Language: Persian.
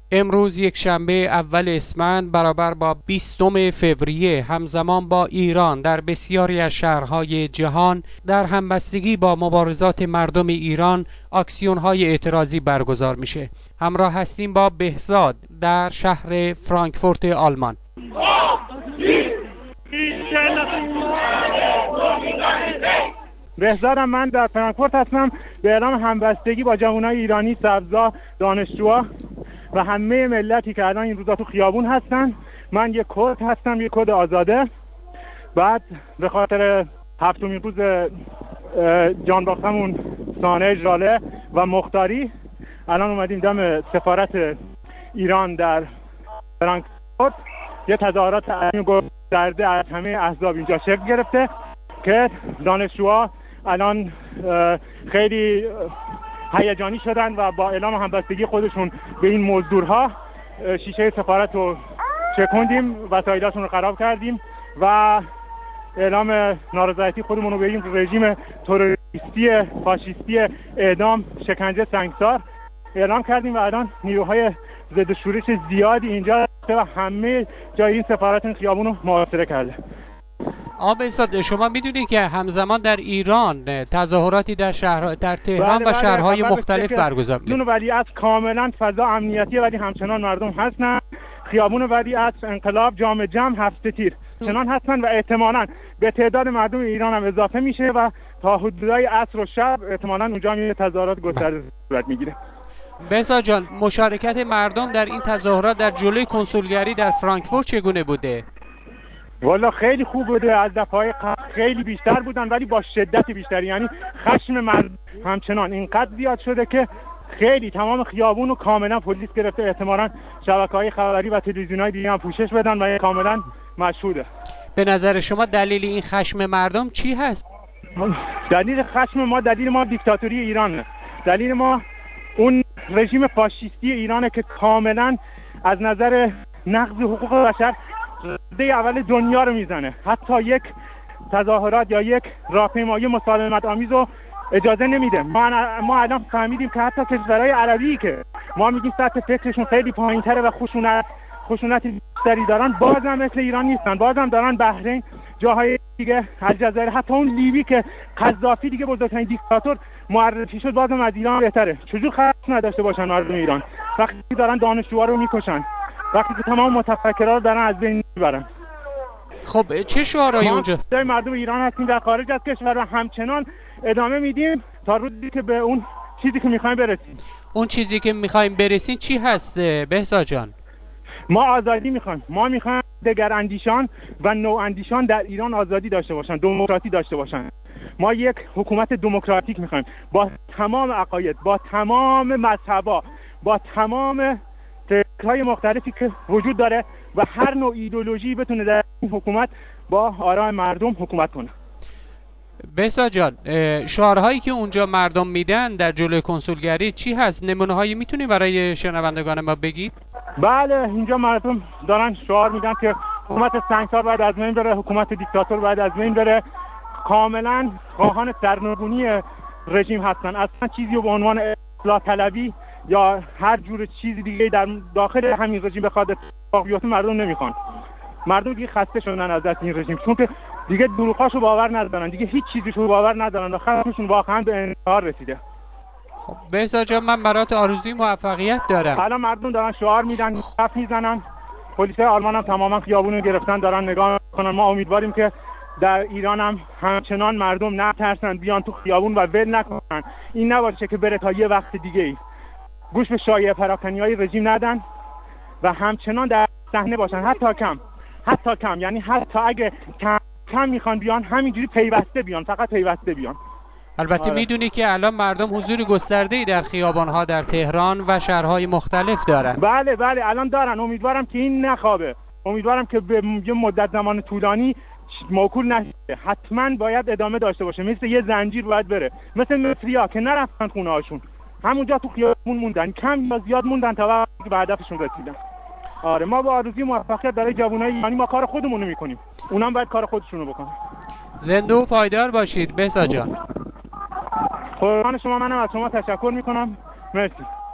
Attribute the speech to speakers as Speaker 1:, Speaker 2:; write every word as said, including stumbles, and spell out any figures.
Speaker 1: امروز یک شنبه اول اسفند برابر با بیستم فوریه همزمان با ایران در بسیاری از شهرهای جهان در همبستگی با مبارزات مردم ایران اکسیون‌های اعتراضی برگزار میشه. همراه هستیم با بهزاد در شهر فرانکفورت آلمان.
Speaker 2: بهزادم، من در فرانکفورت هستم به اعلام همبستگی با جوانای ایرانی، سبزا، دانشجوها و همه ملتی که الان این روزا تو خیابون هستن. من یک کرد هستم، یک کرد آزاده. بعد به خاطر هفتمین روز جانباختمون سانحه ژاله و مختاری الان اومدیم دم سفارت ایران در فرانکفورت. یه تظاهرات عظیم گسترده از همه احزاب اینجا شکل گرفته که دانشجوها الان خیلی هیجانی شدن و با اعلام همبستگی خودشون به این مزدورها شیشه سفارت رو چکوندیم، وسایلاشون رو خراب کردیم و اعلام نارضایتی خودمون رو به این رژیم تروریستی فاشیستی اعدام، شکنجه، سنگسار اعلام کردیم و الان نیروهای ضد شورش زیادی اینجا و همه جای این سفارت این خیابون رو محاصره کرده.
Speaker 1: آقا بهزاد، شما میدونی که همزمان در ایران تظاهراتی در شهر در تهران
Speaker 2: بله
Speaker 1: و شهرهای
Speaker 2: بله
Speaker 1: مختلف برگزار میشه.
Speaker 2: خیابون ولیعصر کاملا فضا امنیتی ولی همچنان مردم هستن. خیابون ولیعصر، انقلاب، جام جم، هفت تیر چنان هستن و احتمالاً به تعداد مردم ایران هم اضافه میشه و تا حدودای عصر و شب احتمالاً اونجا هم تظاهرات گسترده صورت میگیره.
Speaker 1: بهزاد جان، مشارکت مردم در این تظاهرات در جلوی کنسولگری در فرانکفورت چگونه بوده؟
Speaker 2: والا خیلی خوب بوده. از دفعه خیلی بیشتر بودن ولی با شدت بیشتری، یعنی خشم مردم همچنان اینقدر زیاد شده که خیلی تمام خیابون رو کاملا پلیس گرفته. احتمالاً شبکه‌های خبری و تلویزیون‌های دیگه هم پوشش بدن و کاملا مشهوده.
Speaker 1: به نظر شما دلیل این خشم مردم چی هست؟
Speaker 2: دلیل خشم ما دلیل ما دیکتاتوری ایرانه. دلیل ما اون رژیم فاشیستی ایرانه که کاملا از نظر نقض حقوق بشر رده اول دنیا رو میزنه. حتی یک تظاهرات یا یک راهپیمایی مسالمت آمیز رو اجازه نمیده. ما ما الان فهمیدیم که حتی کشورهای عربی که ما میگیم سطح فکرشون خیلی پایین‌تره و خشونت خشونت بیشتری دارن، بازم مثل ایران نیستن. بازم دارن بحرین، جاهای دیگه، الجزایر، حتی اون لیبی که قذافی دیگه بزرگترین دیکتاتور معرفی شد، بازم از ایران بهتره. چجور خشم نداشته باشن مردم ایران وقتی دارن دانشجوها رو میکشن، وقتی که تمام متفکرها رو دارن از بین میبرن؟
Speaker 1: خب چه شعارهایی اونجا؟
Speaker 2: ما مردم ایران هستیم در خارج از کشور و همچنان ادامه میدیم تا روزی که به اون چیزی که میخوایم برسیم.
Speaker 1: اون چیزی که میخوایم برسیم چی هست بهزاد جان؟
Speaker 2: ما آزادی میخوایم. ما میخوایم دگر اندیشان و نو اندیشان در ایران آزادی داشته باشن، دموکراسی داشته باشن. ما یک حکومت دموکراتیک میخوایم با تمام عقاید، با تمام مذهبا، با تمام فکرهای مختلفی که وجود داره و هر نوع ایدئولوژی بتونه در این حکومت با آراء مردم حکومت کنه.
Speaker 1: بهزاد جان، شعارهایی که اونجا مردم میدن در جلوی کنسولگری چی هست؟ نمونه‌هایی میتونی برای شنوندگان ما بگی؟
Speaker 2: بله، اینجا مردم دارن شعار میدن که حکومت سنگسار باید از بین بره، حکومت دیکتاتور باید از بین بره. کاملا خواهان سرنگونی رژیم هستن. اصلا چیزی رو به عنوان اصلاح طلبی یا هر جور چیزی دیگه در داخل همین رژیم بخواد اتفاق بیفته مردم نمیخوان. مردم دیگه خسته شدن از دست این رژیم، چون که دیگه دروغاشو باور ندارن، دیگه هیچ چیزیشو باور ندارن و خشمشون واقعا به انتحار رسیده.
Speaker 1: خب بهزاد جان، من برات آرزوی موفقیت دارم.
Speaker 2: الان مردم دارن شعار میدن، صف میزنن. پلیس آلمان هم تماما خیابونو گرفتن، دارن نگاه میکنن. ما امیدواریم که در ایران هم همچنان مردم نترسن، بیان تو خیابون و ول نکنن. این نباشه که بره تا یه وقت دیگه ای گوش به شایعه پراکنی‌های رژیم ندن و همچنان در صحنه باشن. حتی کم حتی کم یعنی حتی اگه کم کم میخوان بیان، همینجوری پیوسته بیان، فقط پیوسته بیان.
Speaker 1: البته آره. میدونی که الان مردم حضور گسترده‌ای در خیابان‌ها در تهران و شهرهای مختلف دارن.
Speaker 2: بله بله الان دارن. امیدوارم که این نخوابه. امیدوارم که به یه مدت زمان طولانی موکول نشه. حتما باید ادامه داشته باشه. مثل یه زنجیر باید بره. مثل مصری‌ها که نرفتن خونه‌هاشون، همونجا تو خیابون موندن، کم یا زیاد موندن تا وقتی به هدفشون رسیدن. آره، ما با آرزوی موفقیت برای جوانای ایرانی ما کار خودمون رو می‌کنیم. اونام باید کار خودشونو بکنن.
Speaker 1: زنده و پایدار باشید بهزاد جان.
Speaker 2: قربان شما. منم از شما تشکر می‌کنم. مرسی.